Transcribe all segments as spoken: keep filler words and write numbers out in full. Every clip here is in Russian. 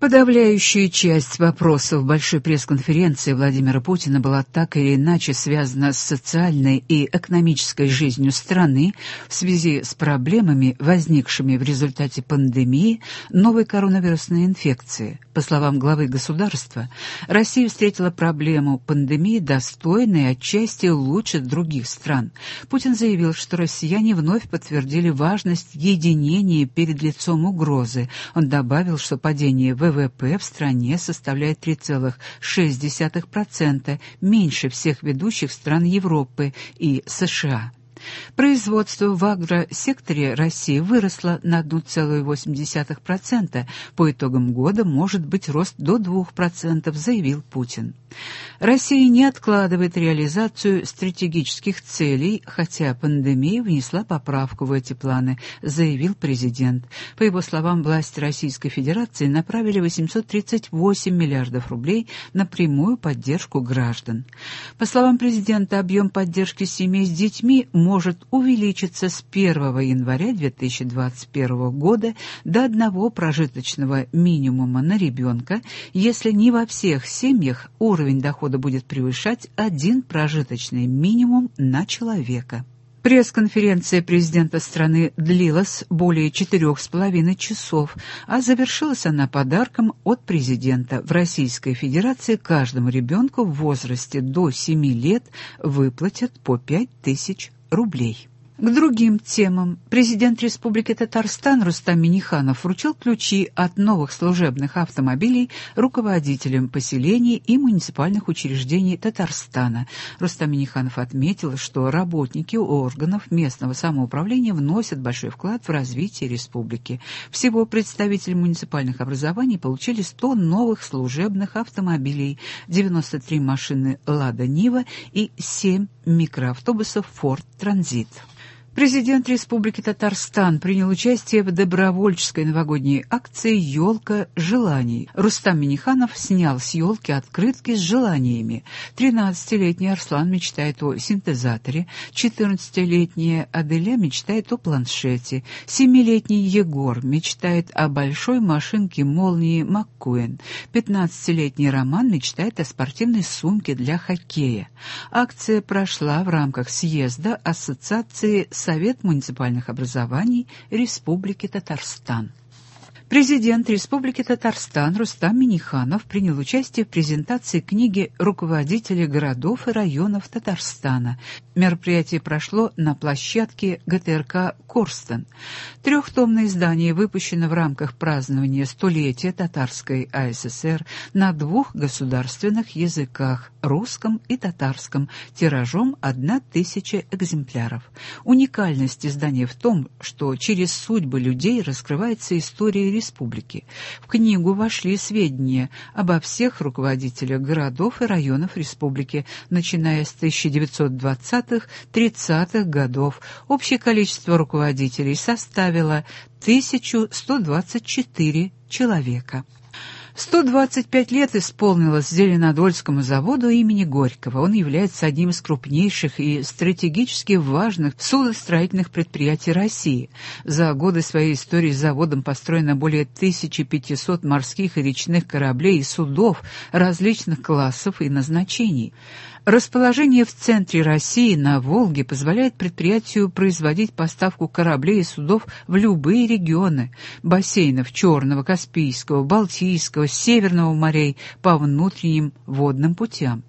Подавляющая часть вопросов большой пресс-конференции Владимира Путина была так или иначе связана с социальной и экономической жизнью страны в связи с проблемами, возникшими в результате пандемии новой коронавирусной инфекции. По словам главы государства, Россия встретила проблему пандемии достойно и отчасти лучше других стран. Путин заявил, что россияне вновь подтвердили важность единения перед лицом угрозы. Он добавил, что падение вэ вэ пэ в стране составляет три целых шесть десятых процента, меньше всех ведущих стран Европы и США. Производство в агросекторе России выросло на одна целая восемь десятых процента. По итогам года может быть рост до двух процентов, заявил Путин. Россия не откладывает реализацию стратегических целей, хотя пандемия внесла поправку в эти планы, заявил президент. По его словам, власти Российской Федерации направили восемьсот тридцать восемь миллиардов рублей на прямую поддержку граждан. По словам президента, объем поддержки семей с детьми может может увеличиться с первого января две тысячи двадцать первого года до одного прожиточного минимума на ребенка, если не во всех семьях уровень дохода будет превышать один прожиточный минимум на человека. Пресс-конференция президента страны длилась более четырех с половиной часов, а завершилась она подарком от президента. В Российской Федерации каждому ребенку в возрасте до семи лет выплатят по пять тысяч рублей. К другим темам. Президент Республики Татарстан Рустам Минниханов вручил ключи от новых служебных автомобилей руководителям поселений и муниципальных учреждений Татарстана. Рустам Минниханов отметил, что работники органов местного самоуправления вносят большой вклад в развитие республики. Всего представители муниципальных образований получили сто новых служебных автомобилей, девяносто три машины «Лада Нива» и семь микроавтобусов «Форд Транзит». Президент Республики Татарстан принял участие в добровольческой новогодней акции «Елка желаний». Рустам Минниханов снял с елки открытки с желаниями. тринадцатилетний Арслан мечтает о синтезаторе, четырнадцатилетняя Аделя мечтает о планшете, семилетний Егор мечтает о большой машинке молнии МакКуэн, пятнадцатилетний Роман мечтает о спортивной сумке для хоккея. Акция прошла в рамках съезда Ассоциации Совет муниципальных образований Республики Татарстан. Президент Республики Татарстан Рустам Минниханов принял участие в презентации книги руководителей городов и районов Татарстана. Мероприятие прошло на площадке гэ тэ эр ка «Корстон». Трехтомное издание выпущено в рамках празднования столетия Татарской а эс эс эр на двух государственных языках – русском и татарском, тиражом одна тысяча экземпляров. Уникальность издания в том, что через судьбы людей раскрывается история республики. В книгу вошли сведения обо всех руководителях городов и районов республики, начиная с тысяча девятьсот двадцатых-тридцатых годов. Общее количество руководителей составило тысячу сто двадцать четыре человека. сто двадцать пять лет исполнилось Зеленодольскому заводу имени Горького. Он является одним из крупнейших и стратегически важных судостроительных предприятий России. За годы своей истории заводом построено более тысячи пятисот морских и речных кораблей и судов различных классов и назначений. Расположение в центре России на Волге позволяет предприятию производить поставку кораблей и судов в любые регионы бассейнов Черного, Каспийского, Балтийского, Северного морей по внутренним водным путям.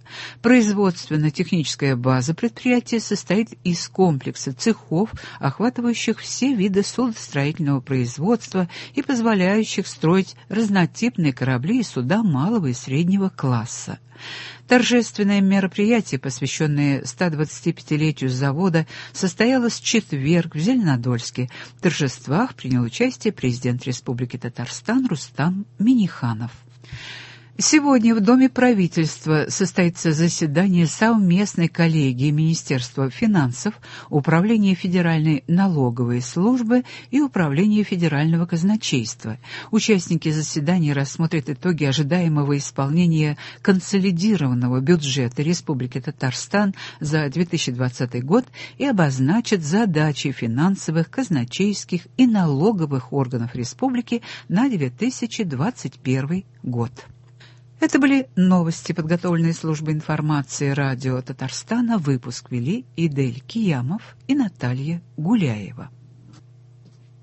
Производственно-техническая база предприятия состоит из комплекса цехов, охватывающих все виды судостроительного производства и позволяющих строить разнотипные корабли и суда малого и среднего класса. Торжественное мероприятие, посвященное стодвадцатипятилетию завода, состоялось в четверг в Зеленодольске. В торжествах принял участие президент Республики Татарстан Рустам Минниханов. Сегодня в Доме правительства состоится заседание совместной коллегии Министерства финансов, Управления Федеральной налоговой службы и Управления Федерального казначейства. Участники заседания рассмотрят итоги ожидаемого исполнения консолидированного бюджета Республики Татарстан за две тысячи двадцатый год и обозначат задачи финансовых, казначейских и налоговых органов республики на две тысячи двадцать первый год. Это были новости, подготовленные службой информации радио Татарстана. Выпуск вели Идель Киямов и Наталья Гуляева.